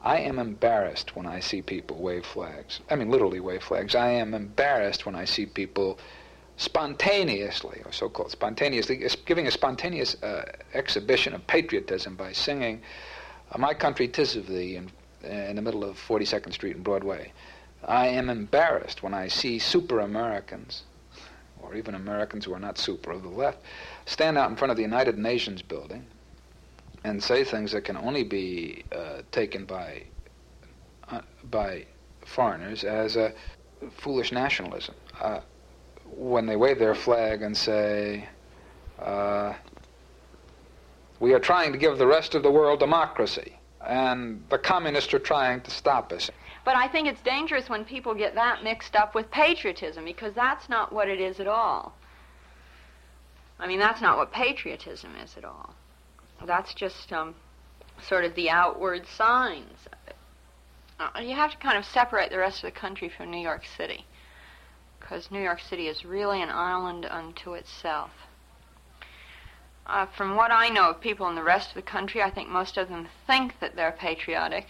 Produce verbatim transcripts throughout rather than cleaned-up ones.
I am embarrassed when I see people wave flags. I mean, literally wave flags. I am embarrassed when I see people spontaneously, or so-called spontaneously, giving a spontaneous uh, exhibition of patriotism by singing uh, My Country 'Tis of Thee in, in the middle of forty-second Street and Broadway. I am embarrassed when I see super-Americans, or even Americans who are not super of the left, stand out in front of the United Nations building and say things that can only be uh, taken by uh, by foreigners as a foolish nationalism. Uh, when they wave their flag and say, uh, we are trying to give the rest of the world democracy, and the communists are trying to stop us. But I think it's dangerous when people get that mixed up with patriotism, because that's not what it is at all. I mean, that's not what patriotism is at all. That's just um, sort of the outward signs of it. Uh, you have to kind of separate the rest of the country from New York City, because New York City is really an island unto itself. Uh, from what I know of people in the rest of the country, I think most of them think that they're patriotic,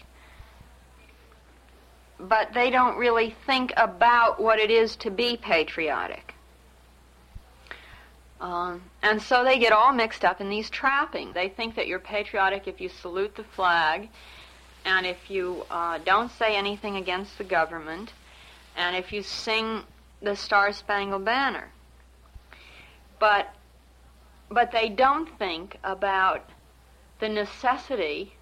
but they don't really think about what it is to be patriotic. Um, and so they get all mixed up in these trappings. They think that you're patriotic if you salute the flag, and if you uh, don't say anything against the government, and if you sing the Star-Spangled Banner. But, but they don't think about the necessity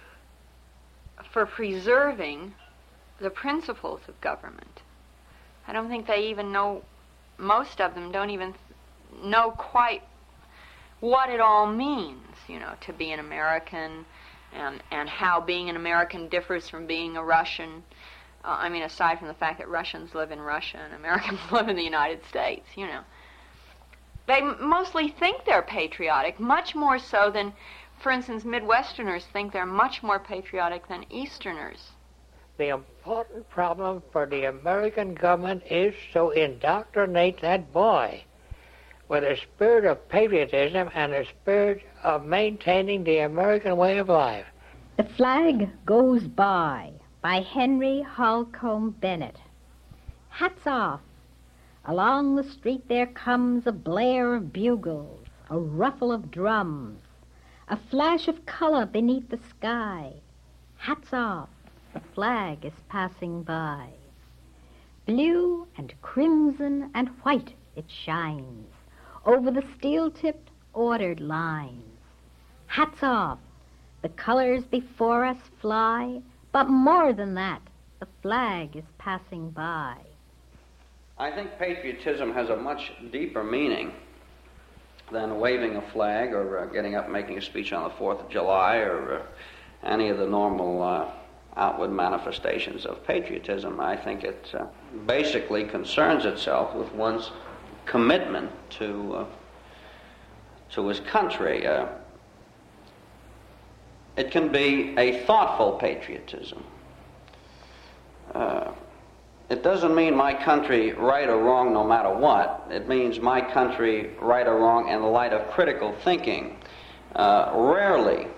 for preserving the principles of government. I don't think they even know, most of them don't even know quite what it all means, you know, to be an American, and, and how being an American differs from being a Russian. Uh, I mean, aside from the fact that Russians live in Russia and Americans live in the United States, you know. They m- mostly think they're patriotic, much more so than, for instance, Midwesterners think they're much more patriotic than Easterners. The important problem for the American government is to indoctrinate that boy with a spirit of patriotism and a spirit of maintaining the American way of life. The Flag Goes By, by Henry Holcomb Bennett. Hats off. Along the street there comes a blare of bugles, a ruffle of drums, a flash of color beneath the sky. Hats off. The flag is passing by. Blue and crimson and white it shines over the steel-tipped ordered lines. Hats off, the colors before us fly, but more than that, the flag is passing by. I think patriotism has a much deeper meaning than waving a flag or uh, getting up and making a speech on the fourth of July or uh, any of the normal uh, outward manifestations of patriotism. I think it uh, basically concerns itself with one's commitment to uh, to his country. Uh, it can be a thoughtful patriotism. Uh, it doesn't mean my country right or wrong no matter what. It means my country right or wrong in the light of critical thinking. Uh, rarely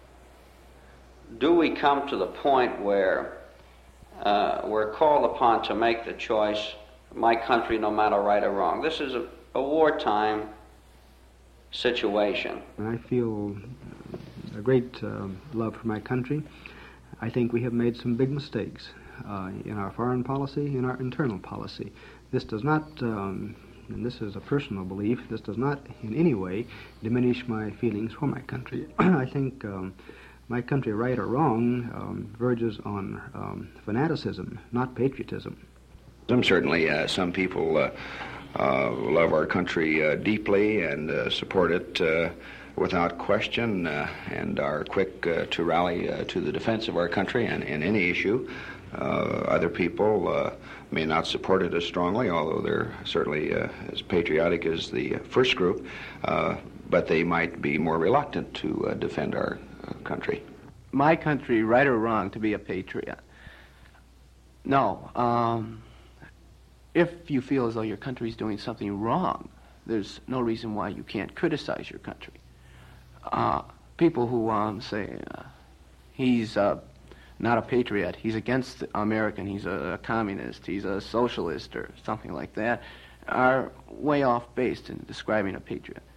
do we come to the point where uh, we're called upon to make the choice, my country no matter right or wrong. This is a, a wartime situation. I feel a great uh, love for my country. I think we have made some big mistakes uh, in our foreign policy, in our internal policy. This does not, um, and this is a personal belief, this does not in any way diminish my feelings for my country. I think um, my country, right or wrong, um, verges on um, fanaticism, not patriotism. Certainly, uh, some people uh, uh, love our country uh, deeply and uh, support it uh, without question uh, and are quick uh, to rally uh, to the defense of our country and in any issue. Uh, other people uh, may not support it as strongly, although they're certainly uh, as patriotic as the first group, uh, but they might be more reluctant to uh, defend our uh, country. My country, right or wrong, to be a patriot? No. Um, if you feel as though your country is doing something wrong, there's no reason why you can't criticize your country. Uh, people who um, say uh, he's uh, not a patriot, he's against American, he's a, a communist, he's a socialist or something like that, are way off base in describing a patriot.